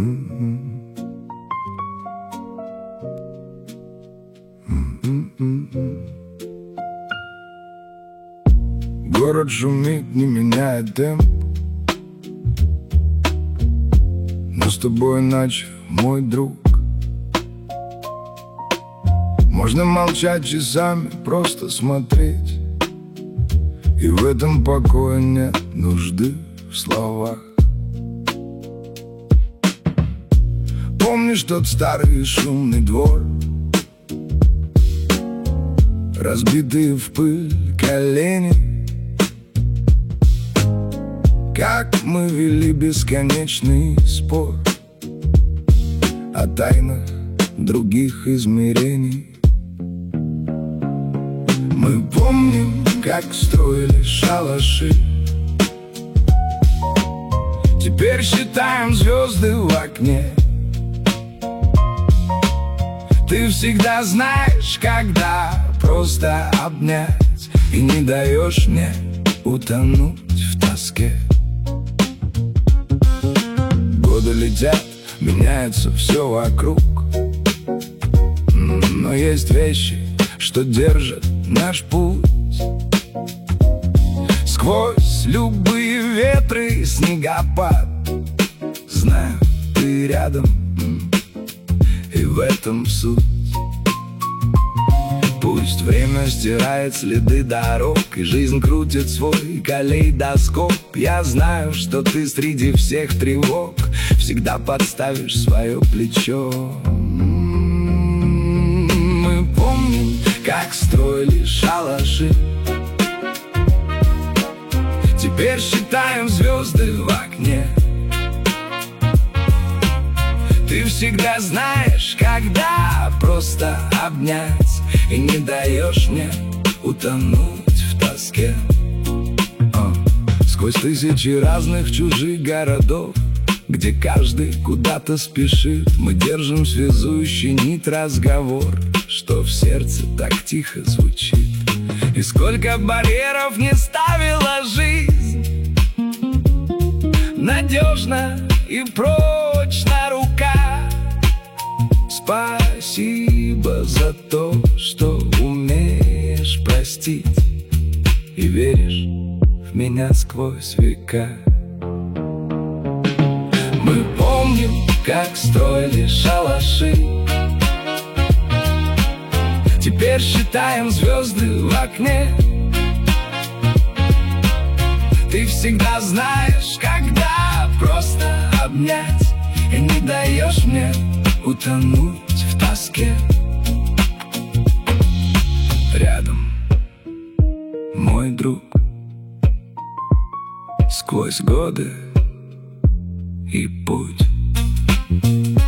Город шумит, не меняя темп, но с тобой иначе, мой друг. Можно молчать часами, просто смотреть, и в этом покое нет нужды в словах. Помнишь тот старый шумный двор, разбитые в пыль колени, как мы вели бесконечный спор о тайнах других измерений. Мы помним, как строили шалаши, теперь считаем звезды в окне. Ты всегда знаешь, когда просто обнять, и не даешь мне утонуть в тоске. Годы летят, меняется все вокруг, но есть вещи, что держат наш путь. Сквозь любые ветры, снегопад, знаю, ты рядом, и в этом суть. Пусть время стирает следы дорог, и жизнь крутит свой калейдоскоп, я знаю, что ты среди всех тревог всегда подставишь свое плечо. Мы помним, как строили шалаши, теперь считаем звезды в окне. Ты всегда знаешь, когда просто обнять, и не даешь мне утонуть в тоске. Сквозь тысячи разных чужих городов, где каждый куда-то спешит, мы держим связующий нить разговор, что в сердце так тихо звучит. И сколько барьеров не ставила жизнь, надежно и прочно рука. Спасибо за то, что умеешь простить и веришь в меня сквозь века. Мы помним, как строили шалаши, теперь считаем звезды в окне. Ты всегда знаешь, когда просто обнять, и не даешь мне утонуть в тоске. Рядом, мой друг, сквозь годы и путь.